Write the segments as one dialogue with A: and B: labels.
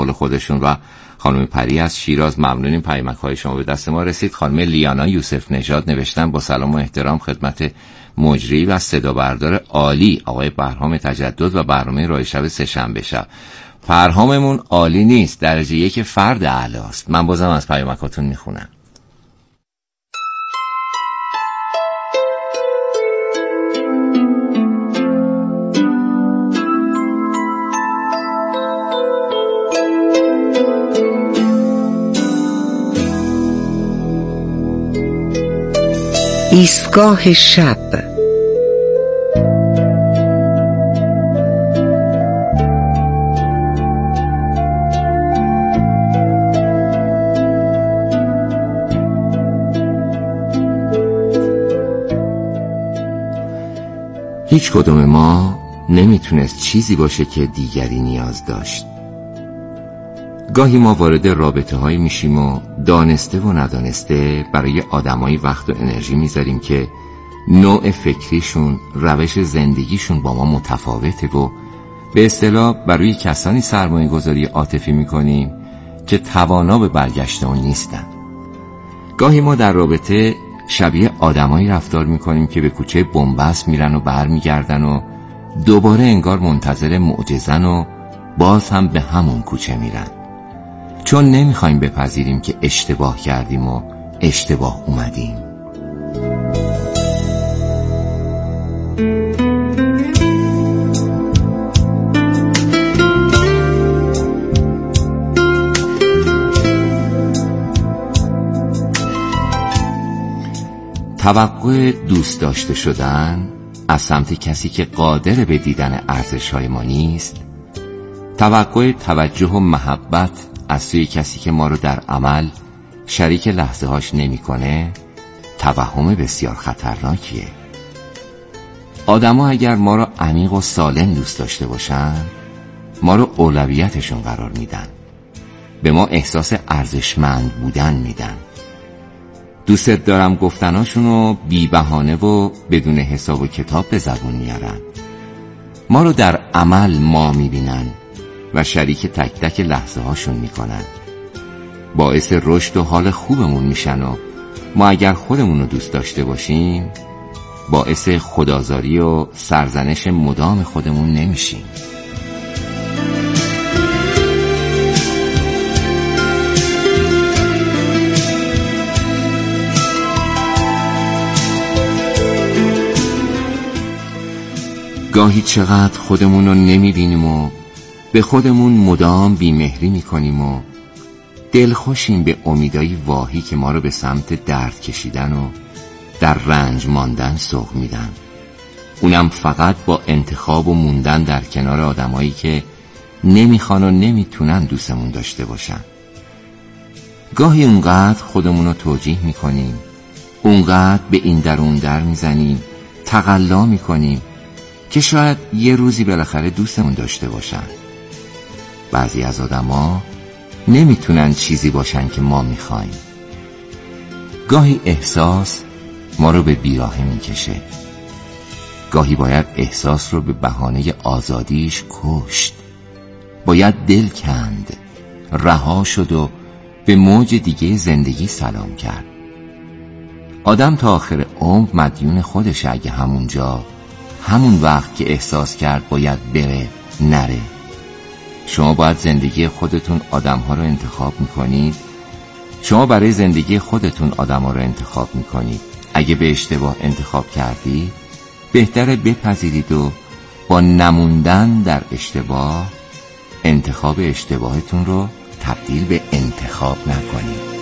A: قول خودشون. و خانم پری از شیراز، ممنونیم پیامک‌های شما به دست ما رسید. خانم لیانا یوسف نژاد نوشتن با سلام و احترام خدمت مجری و صدا بردار عالی آقای بهرام تجدد و برنامه رای شب سه‌شنبه شب. پرهاممون عالی نیست، درجه 1 فرد اعلی است. من بازم از پیامکاتون میخونم.
B: ایستگاه شب.
A: هیچ کدوم ما نمیتونست چیزی باشه که دیگری نیاز داشت. گاهی ما وارد رابطه هایی میشیم و دانسته و ندانسته برای آدمایی وقت و انرژی میذاریم که نوع فکریشون، روش زندگیشون با ما متفاوته و به اصطلاح برای کسانی سرمایه گذاری عاطفی میکنیم که توانا به برگشت اون نیستن. گاهی ما در رابطه شبیه آدمایی رفتار میکنیم که به کوچه بنبست میرن و برمیگردن و دوباره انگار منتظر معجزن و باز هم به همون کوچه میرن، چون نمیخوایم بپذیریم که اشتباه کردیم و اشتباه اومدیم. توقع دوست داشته شدن از سمت کسی که قادر به دیدن ارزش‌های ما نیست، توقع توجه و محبت از سوی کسی که ما رو در عمل شریک لحظه هاش نمی کنه، توهم بسیار خطرناکیه. آدم ها اگر ما رو عمیق و سالم دوست داشته باشن، ما رو اولویتشون قرار میدن، به ما احساس ارزشمند بودن میدن. دوست دارم گفتناشون رو بی بهانه و بدون حساب و کتاب به زبون میارن. ما رو در عمل ما میبینن و شریک تک تک لحظه هاشون میکنن. باعث رشد و حال خوبمون میشن و ما اگر خودمون رو دوست داشته باشیم باعث خدازاری و سرزنش مدام خودمون نمیشیم. گاهی چقدر خودمون رو نمیبینیم و به خودمون مدام بیمهری میکنیم و دلخوشیم به امیدای واهی که ما رو به سمت درد کشیدن و در رنج ماندن سوق میدن، اونم فقط با انتخاب و موندن در کنار آدمایی که نمیخوان و نمیتونن دوستمون داشته باشن. گاهی اونقدر خودمون رو توجیه میکنیم، اونقدر به این در اون در میزنیم، تقلا میکنیم که شاید یه روزی بالاخره دوستمون داشته باشن. بعضی از آدما نمیتونن چیزی باشن که ما میخوایم. گاهی احساس ما رو به بیراهه میکشه، گاهی باید احساس رو به بهانه آزادیش کشت، باید دل کند، رها شد و به موج دیگه زندگی سلام کرد. آدم تا آخر عمر مدیون خودشه. اگه همون وقت که احساس کرد باید بره نره. شما باید زندگی خودتون آدم‌ها رو انتخاب میکنید. شما برای زندگی خودتون آدم‌ها رو انتخاب میکنید. اگه به اشتباه انتخاب کردی بهتره بپذیرید و با نموندن در اشتباه انتخاب اشتباهتون رو تبدیل به انتخاب نکنید.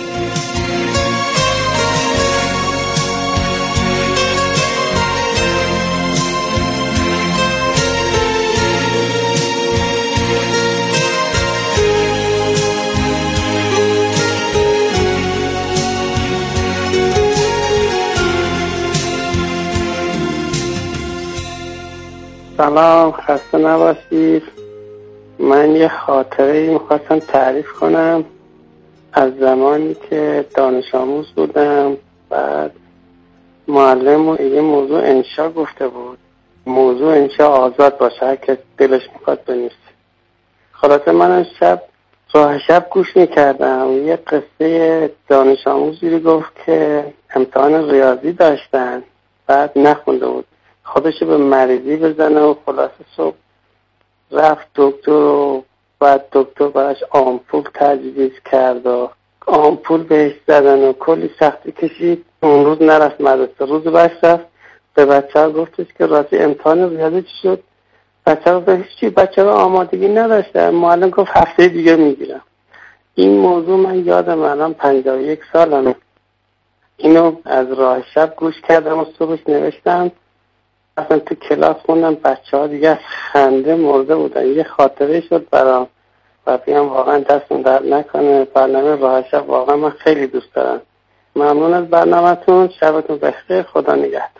C: سلام، خسته نباشید. من یه خاطره میخواستم تعریف کنم از زمانی که دانش آموز بودم. بعد معلم یه موضوع انشا گفته بود، موضوع انشا آزاد باشه، هر کس دلش میخواد بنویسه. خلاصه من شب راه شب گوش میکردم. یه قصه دانش آموزی رو گفت که امتحان ریاضی داشتن، بعد نخونده بود، خودشو به مریضی بزنه و خلاصه صبح رفت دکتر و بعد دکتر براش آمپول تجویز کرد و آمپول بهش زدن و کلی سختی کشید. اون روز نرفت مدرسه. روز بعد رفت به بچه ها گفتش که راستی امتحان ریاضی چی شد؟ بچه ها گفتش چی؟ بچه ها آمادگی نداشتن. معلم گفت هفته دیگه میگیرم. این موضوع من یادم الان 51 سالمه. اینو از راه شب گوش کردم و صبحش نوشتم. اصلا تو کلاس خوندم، بچه ها دیگه از خنده مرده بودن. یه خاطره شد برام و بیام واقعا دستون درد نکنه. برنامه راه شب واقعا من خیلی دوست دارم. ممنون از برنامه‌تون. شبتون بخیر. خدا نگهدار.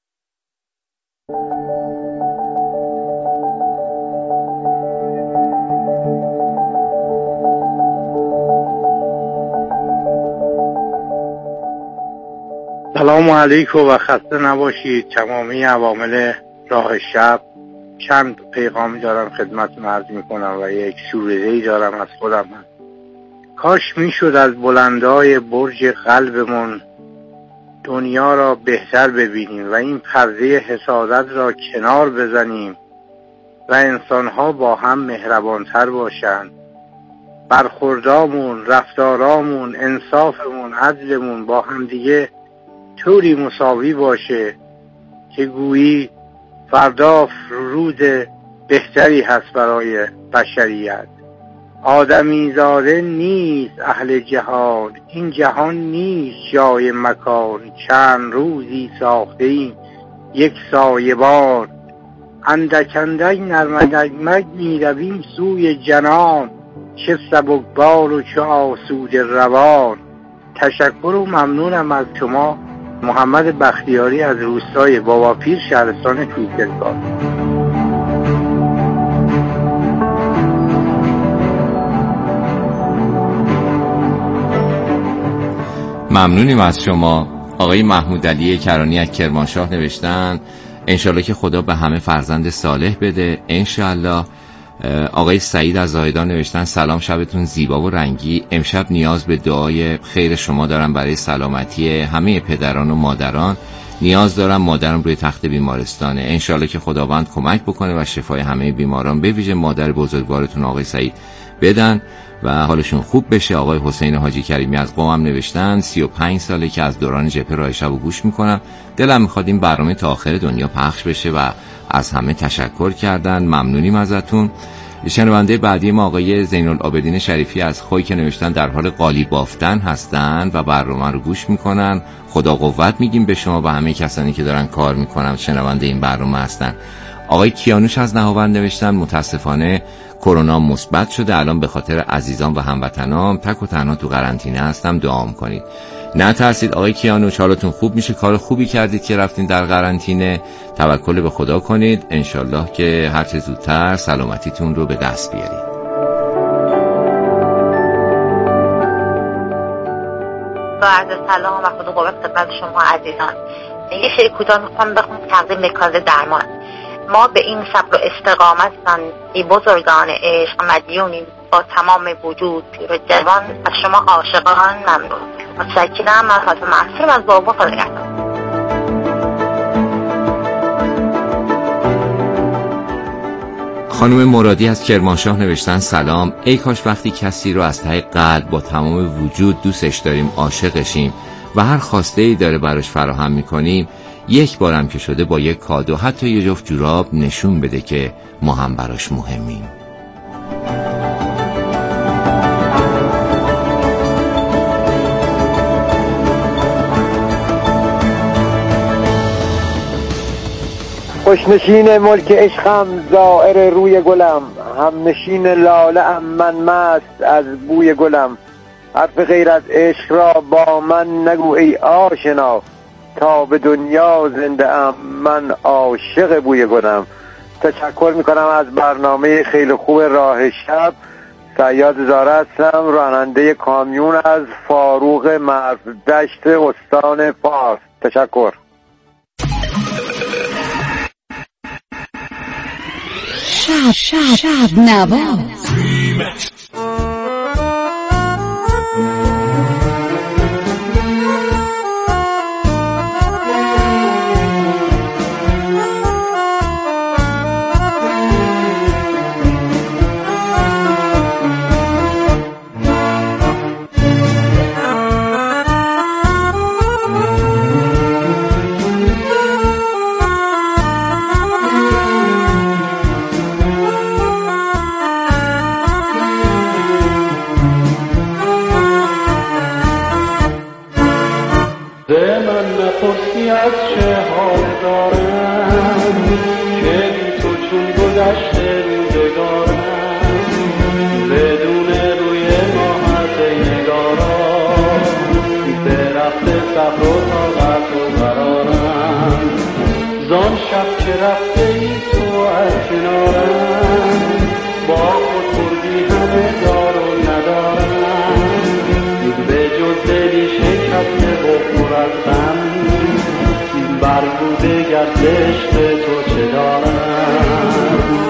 B: سلام علیکم و خسته نباشید تمامی عوامل راه شب. چند پیغامی دارم خدمتتون عرض میکنم و یک سوریه‌ای دارم از خودم. کاش میشد از بلندای برج قلبمون دنیا را بهتر ببینیم و این پرده حسادت را کنار بزنیم و انسانها با هم مهربانتر باشند. برخوردامون، رفتارامون، انصافمون، عدلمون با هم دیگه طوری مساوی باشه که گویی فردا فرود بهتری هست برای بشریت. آدمی زاده نیست اهل جهان، این جهان نیست جای مکان. چند روزی ساخته ایم یک سایبان، اندک اندک نرمک میرویم سوی جنان. چه سبکبار و چه آسوده روان. تشکر و ممنونم از شما. محمد بختیاری از روستای باباپیر، شهرستان کوکرگاه.
A: ممنونیم از شما. آقای محمود علی کرانی از کرمانشاه نوشتن انشالله که خدا به همه فرزند صالح بده. انشالله. آقای سعید از زاهدان نوشتن سلام، شبتون زیبا و رنگی. امشب نیاز به دعای خیر شما دارم برای سلامتی همه پدران و مادران. نیاز دارم مادرم روی تخت بیمارستانه. انشالله که خداوند کمک بکنه و شفای همه بیماران به ویژه مادر بزرگوارتون آقای سعید بدن و حالشون خوب بشه. آقای حسین حاجی کریمی از قم هم نوشتن 35 ساله که از دوران جبهه راه شب گوش میکنم. دلم میخواد این برنامه تا آخر دنیا پخش بشه و از همه تشکر کردن. ممنونیم ازتون. شنونده بعدی ما آقای زین‌العابدین شریفی از خوی که نوشتن در حال قالی بافتن هستند و برنامه رو گوش میکنن. خدا قوت میگیم به شما و همه کسانی که دارن کار میکنن شنونده این برنامه هستن. آقای کیانوش از نهاوند نوشتن متاسفانه کرونا مثبت شده، الان به خاطر عزیزان و هموطنام تک و تنها تو قرنطینه هستم، دعا کنید. نه ترسید آقای کیانوش، حالتون خوب میشه. کار خوبی کردید که رفتین در قرنطینه. توکل به خدا کنید، انشالله که هر چه زودتر سلامتیتون رو به دست بیارید.
D: با عرض سلام و خدا قوت خدمت شما عزیزان. یه شعر کوتاه میخوام بخونم تقدیم نکاز درمان. ما به این صبر و استقامتن ای بزرگان عشق مدیونیم، با تمام وجود پیر و جوان از شما عاشقان ممنون. متشکرم. من فاطمه معصوم از بابا خدا نگهدار.
A: خانم مرادی از کرمانشاه نوشتن سلام، ای کاش وقتی کسی رو از ته قلب با تمام وجود دوستش داریم، عاشقشیم و هر خواسته‌ای داره براش فراهم میکنیم، یک بارم که شده با یک کادو حتی یه جفت جوراب نشون بده که ما هم براش مهمیم.
E: خوشنشین ملک عشقم زائر روی گلم، هم نشین لاله ام من مست از بوی گلم. حرف غیر از عشق را با من نگو ای آشنا، تا به دنیا زنده ام من عاشق بوی گلم. تشکر میکنم از برنامه خیلی خوب راه شب. صیاد زاره هستم، راننده کامیون از فاروق مرزدشت استان فارس. تشکر.
F: شب نواز. عشق تو چه دارم.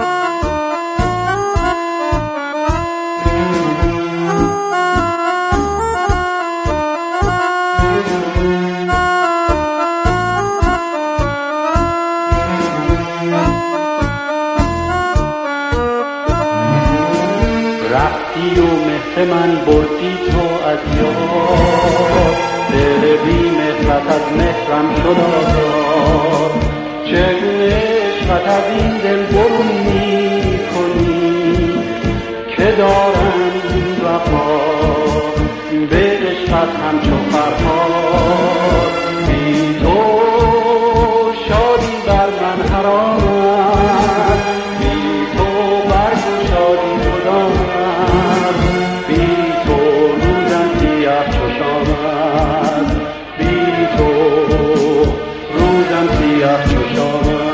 F: رفتی و مهر من بردی تو از یاد، دل بی مهرت از مهرم شد آزاد. چگونه عشقت از این دل برون می کنی که دارم این وفا، به عشقت همچو فرهاد. بی تو شادی بر من حرام است، بی تو برگ و شادی جدا است. بی تو روزم سیاه چو شام است، بی تو روزم سیاه چو شام است.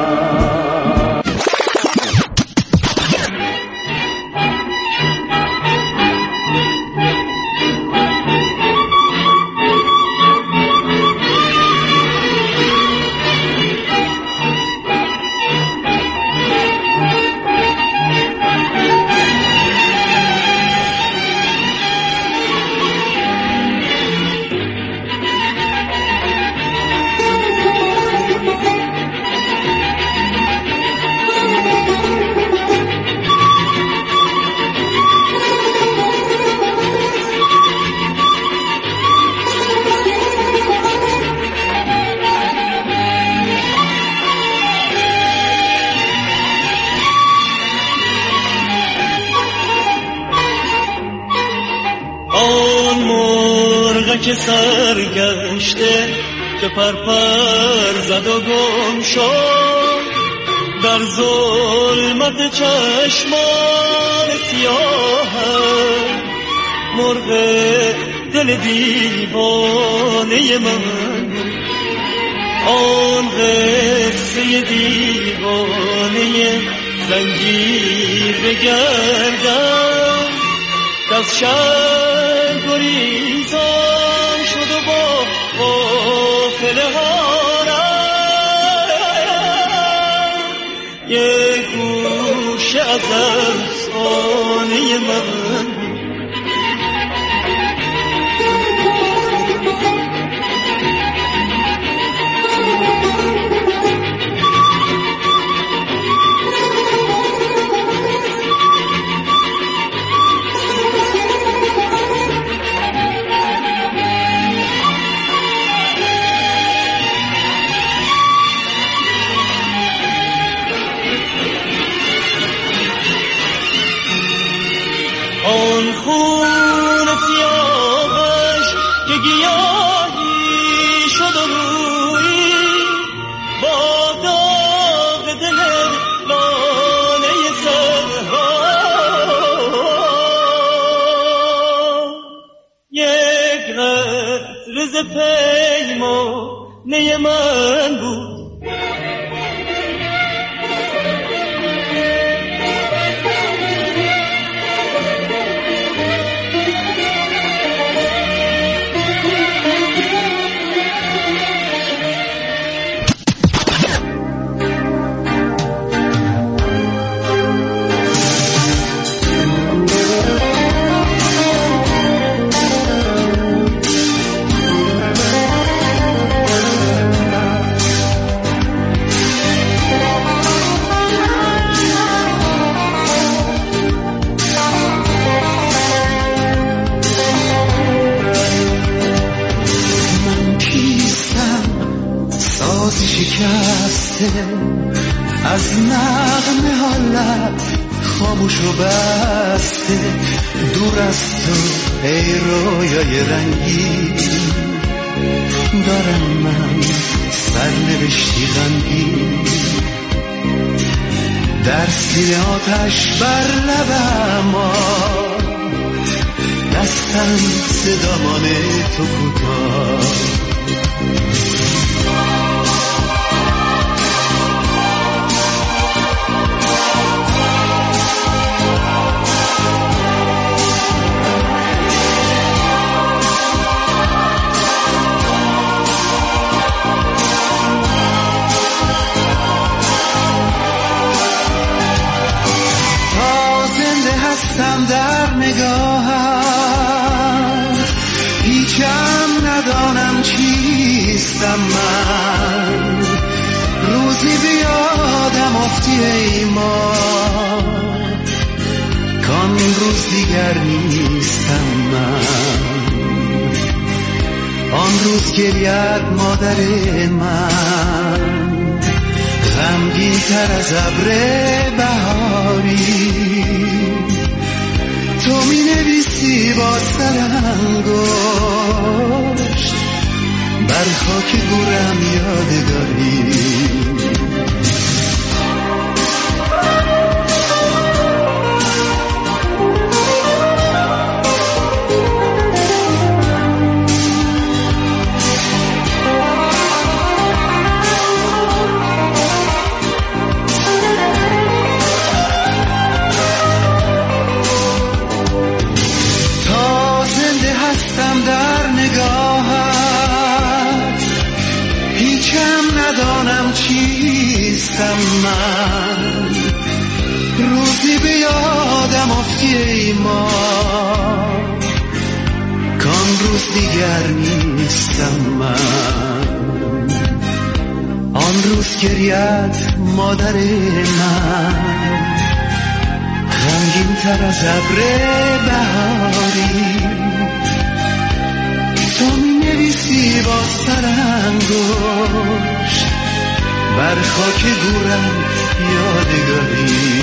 G: که سرگشته که پرپر زد و گم شد در ظلمت چشمان سیاه، مرغ دل دیوانه من، آن قصه دیوانه زنجیر بگردم دست شب گریزان شد و با غافله هارم یک گوشه از افسانه من. آن خون سیاهش که گیاهی شد و روی با داغ دل لانه صحرا، یک قطره ز پیمانه من بود. از نغمه حالت خاموش و بسته، دور از تو ای رویای رنگی دارم من سرنوشتی غمگین. در سینه آتش بر لبم دستم صدامان تو کوتاه. هستم در نگاهت، هیچم ندانم چیستم من. روزی بیادم افتی ای ما، کان روز دیگر نیستم من. آن روز گرید مادر من، غمگین تر از ابر بهاری. تو می نویسی با سرانگشت بر خاک گورم یادگاری. ندانم چیستم من. روزی بیادم افتی ای ما، کان روز دیگر نیستم من. آن روز گرید مادر من، غمگین تر از ابر بهاری. تو می نویسی با سرانگشت بر خاک گورم یادگاری.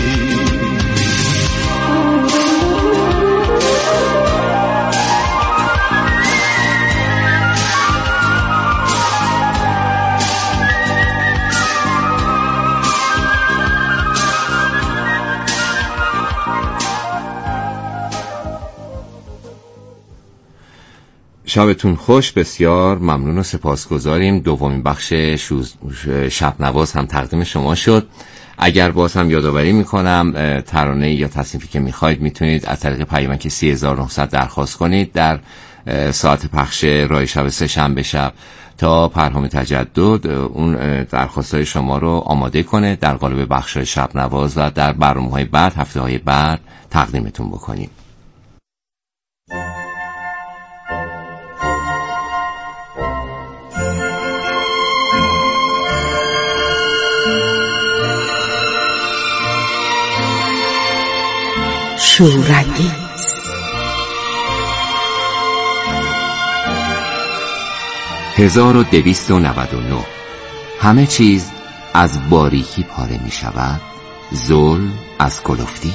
A: شبتون خوش. بسیار ممنون و سپاسگزاریم. دومین بخش شب نواز هم تقدیم شما شد. اگر باز هم یادآوری میکنم ترانه یا تصنیفی که میخواید میتونید از طریق پیامک 3900 درخواست کنید در ساعت پخش رای شب سه شنبه شب تا پرهام تجدد اون درخواست‌های شما رو آماده کنه در قالب بخش‌های شب نواز و در برنامه‌های بعد هفته‌های بعد تقدیمتون بکنیم.
H: شورانگیز.
A: هزار و 299 همه چیز از باریکی پاره می شود، ظلم از کلفتی.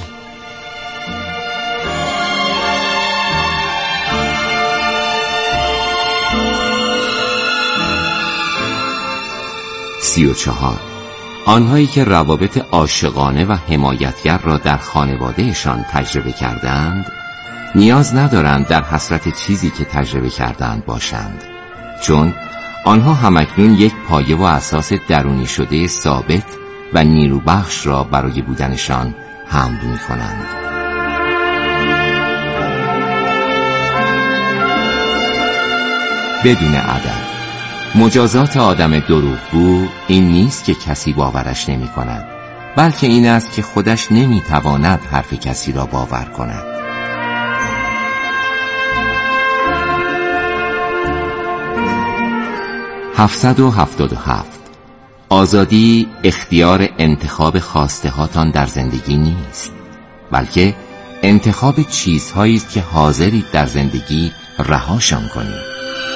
A: سی و 34 آنهایی که روابط عاشقانه و حمایتگر را در خانوادهشان تجربه کردند نیاز ندارند در حسرت چیزی که تجربه کردند باشند، چون آنها همکنون یک پایه و اساس درونی شده ثابت و نیروبخش را برای بودنشان حمل می‌کنند. بدون عدد مجازات آدم دروغگو این نیست که کسی باورش نمی کند، بلکه این است که خودش نمی تواند حرف کسی را باور کند. هفتصد و 77 آزادی اختیار انتخاب خواسته هاتان در زندگی نیست، بلکه انتخاب چیزهایی است که حاضرید در زندگی رهاشان کنید.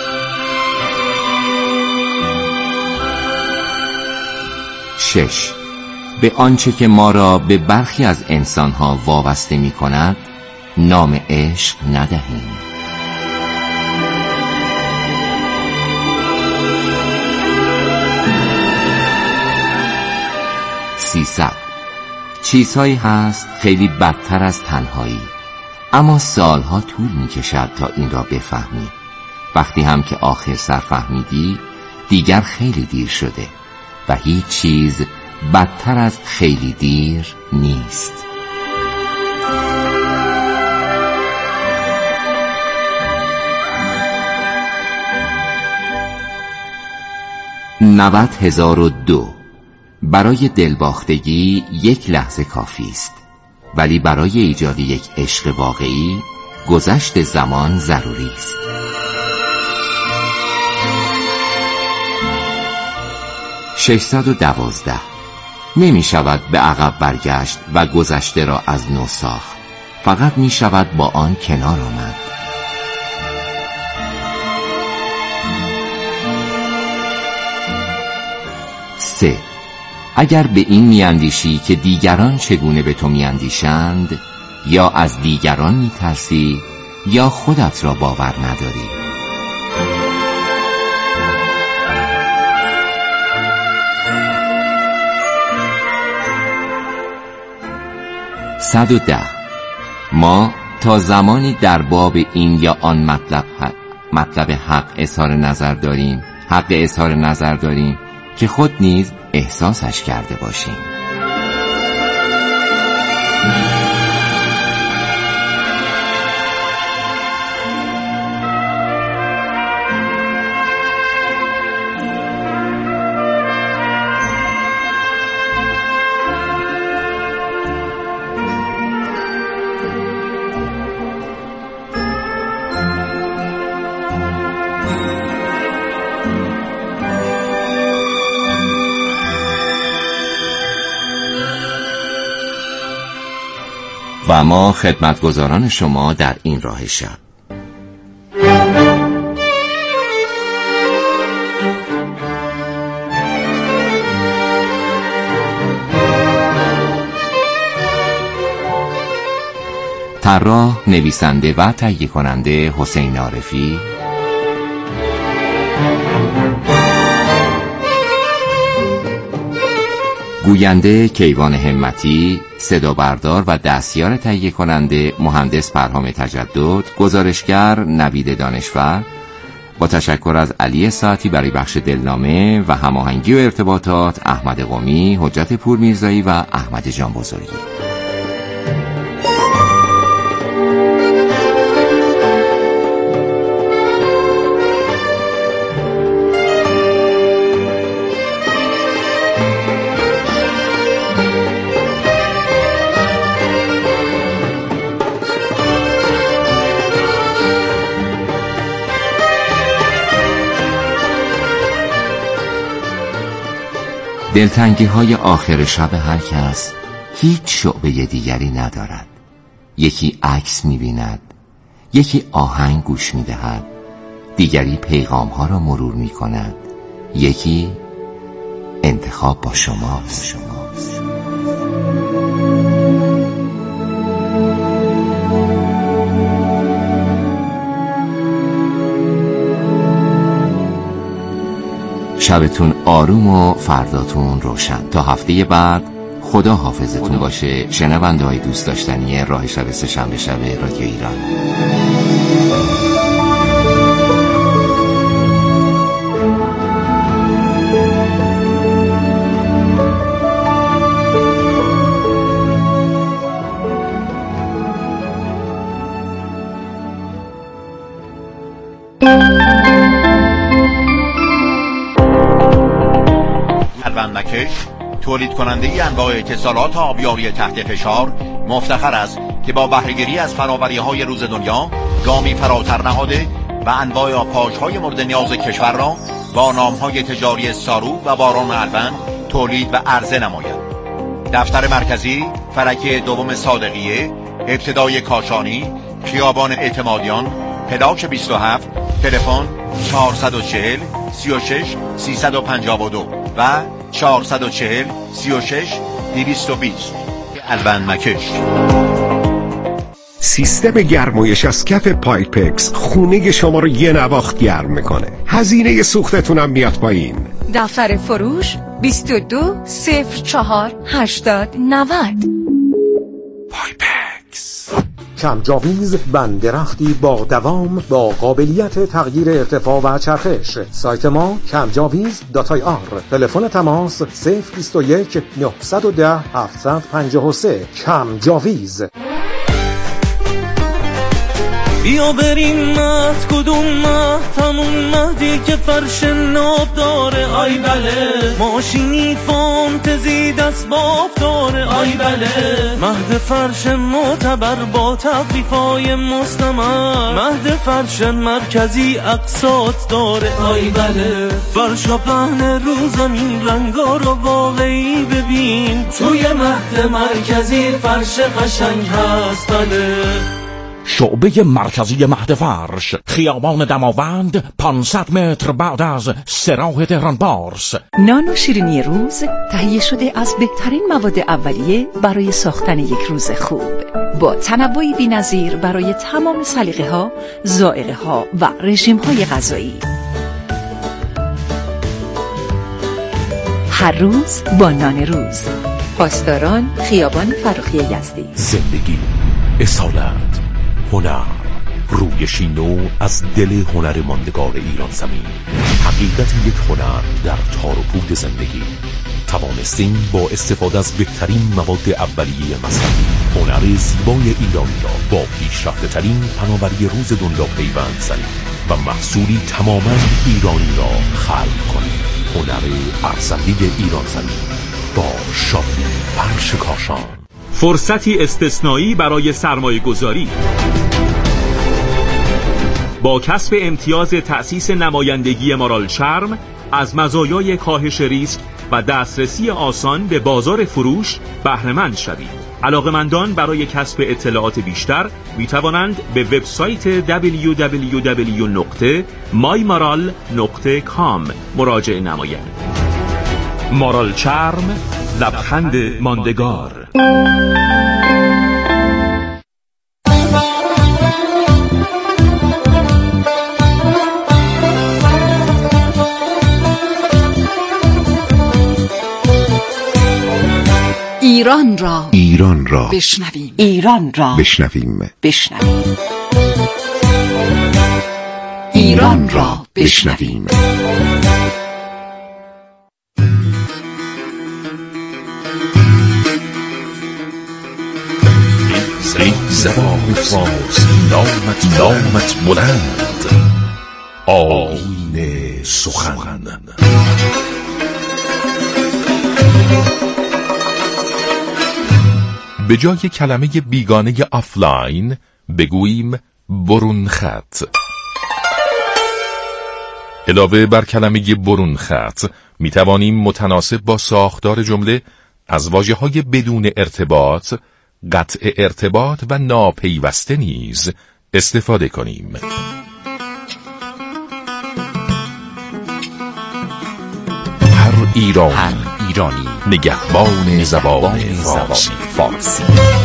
A: 6 به آنچه که ما را به برخی از انسانها وابسته می کند نام عشق ندهیم. 300 چیزهایی هست خیلی بدتر از تنهایی، اما سالها طول می کشد تا این را بفهمی. وقتی هم که آخر سر فهمیدی دیگر خیلی دیر شده و هیچ چیز بدتر از خیلی دیر نیست. نود هزار و دو برای دلباختگی یک لحظه کافی است. ولی برای ایجاد یک عشق واقعی گذشت زمان ضروری است. (612) نمی شود به عقب برگشت و گذشته را از نو ساخت، فقط می شود با آن کنار آمد. (3) اگر به این میاندیشی که دیگران چگونه به تو میاندیشند، یا از دیگران میترسی یا خودت را باور نداری. (110) ما تا زمانی در باب این یا آن مطلب حق اظهار نظر داریم که خود نیز احساسش کرده باشیم. و ما خدمتگزاران شما در این راه شب. طراح، نویسنده و تهیه کننده حسین عارفی. گوینده کیوان همتی. صدا بردار و دستیار تهیه کننده مهندس پرهام تجدد. گزارشگر نوید دانشور. با تشکر از علی ساعتی برای بخش دلنامه و هماهنگی و ارتباطات، احمد قمی، حجت پورمیرزایی و احمد جان بزرگی. دلتنگی های آخر شب هر کس هیچ شعبه دیگری ندارد. یکی عکس می‌بیند، یکی آهنگ گوش می‌دهد، دیگری پیغام ها را مرور می‌کند، یکی انتخاب با شماست. شبتون آروم و فرداتون روشن. تا هفته بعد خدا حافظتون باشه. شنونده های دوست داشتنی راه شب سه‌شنبه شب رادیو ایران.
H: مکش، تولید کننده انواع اتصالات آبیاری تحت فشار، مفتخر است که با بهره‌گیری از فناوری‌های روز دنیا گامی فراتر نهاده و انواع آبپاش‌های مورد نیاز کشور را با نام‌های تجاری سارو و باران البند تولید و عرضه نماید. دفتر مرکزی فلکه دوم صادقیه، ابتدای کاشانی، خیابان اعتمادیان، پلاک 27، تلفن 440 36 352 و 440 36 220. البند مکش.
I: سیستم گرمایش از کف پایپکس خونه شما رو یه نواخت گرم میکنه. هزینه سوختتون هم میاد پایین.
J: دفتر فروش 22 04 80 90.
I: پایپکس.
K: کمجاویز بندرختی با دوام با قابلیت تغییر ارتفاع و چرخش. سایت ما kamjaviz.ir. تلفن تماس 021 910 753. کمجاویز.
L: بیا بریم مهد، کدوم مهد؟ همون مهدی که فرش ناب داره. آی بله ماشینی فانتزی دست باف داره. آی بله مهد فرش معتبر با تخفیفای مستمر. مهد فرش مرکزی اقساط داره. آی بله فرشا پهن رو زمین، رنگا رو واقعی ببین. توی مهد مرکزی فرش قشنگ هست. بله
M: شعبه مرکزی مهد فرش، خیابان دماوند، 500 متر بعد از سراح تهران بارس.
N: نان و شیرینی روز تهیه شده از بهترین مواد اولیه برای ساختن یک روز خوب، با تنوعی بی‌نظیر برای تمام سلیقه‌ها، ذائقه‌ها و رژیم‌های غذایی. هر روز با نان روز. پاسداران، خیابان فرخی یزدی.
O: زندگی، اصالت، هنر، رویشی نو از دل هنر ماندگار ایران زمین. حقیقت یک هنر در تار و پود زندگی. توانستیم با استفاده از بهترین مواد اولیه مصرفی هنر زیبای ایرانی را با پیشرفته ترین فناوری روز دنیا پیوند زنیم و محصولی تماما ایرانی را خلق کنیم. هنر ارزنده ایران زمین با شادی فرش کاشان.
P: فرصتی استثنایی برای سرمایه گذاری. با کسب امتیاز تأسیس نمایندگی مارال چرم از مزایای کاهش ریسک و دسترسی آسان به بازار فروش بهره‌مند شوید. علاقه‌مندان برای کسب اطلاعات بیشتر می توانند به وبسایت www.mymaral.com مراجعه نمایند. مارال چرم، لبخند ماندگار.
J: ایران را بشنویم. ایران را بشنویم. ایران را بشنویم.
O: زبان فارسی نامت بلند، آیین سخن. به جای کلمه بیگانه آفلاین بگوییم برون خط. علاوه بر کلمه برون خط می توانیم متناسب با ساختار جمله از واژه‌های بدون ارتباط، قطع ارتباط و ناپیوسته نیز استفاده کنیم. هر ایرانی نگهبان زبان فارسی.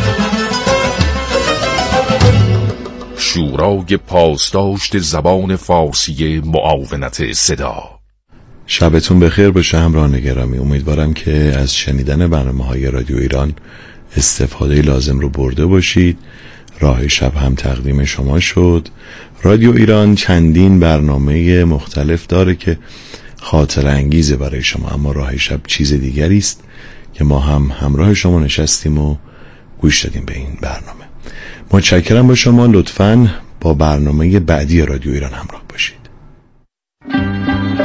O: شورای پاسداشت زبان فارسی معاونت صدا.
Q: شبتون بخیر باشه همراهان گرامی. امیدوارم که از شنیدن برنامه‌های رادیو ایران استفاده لازم رو برده باشید. راه شب هم تقدیم شما شد. رادیو ایران چندین برنامه مختلف داره که خاطر انگیزه برای شما، اما راه شب چیز دیگری است که ما هم همراه شما نشستیم و گوش دادیم به این برنامه. متشکرم با شما. لطفاً با برنامه بعدی رادیو ایران همراه باشید.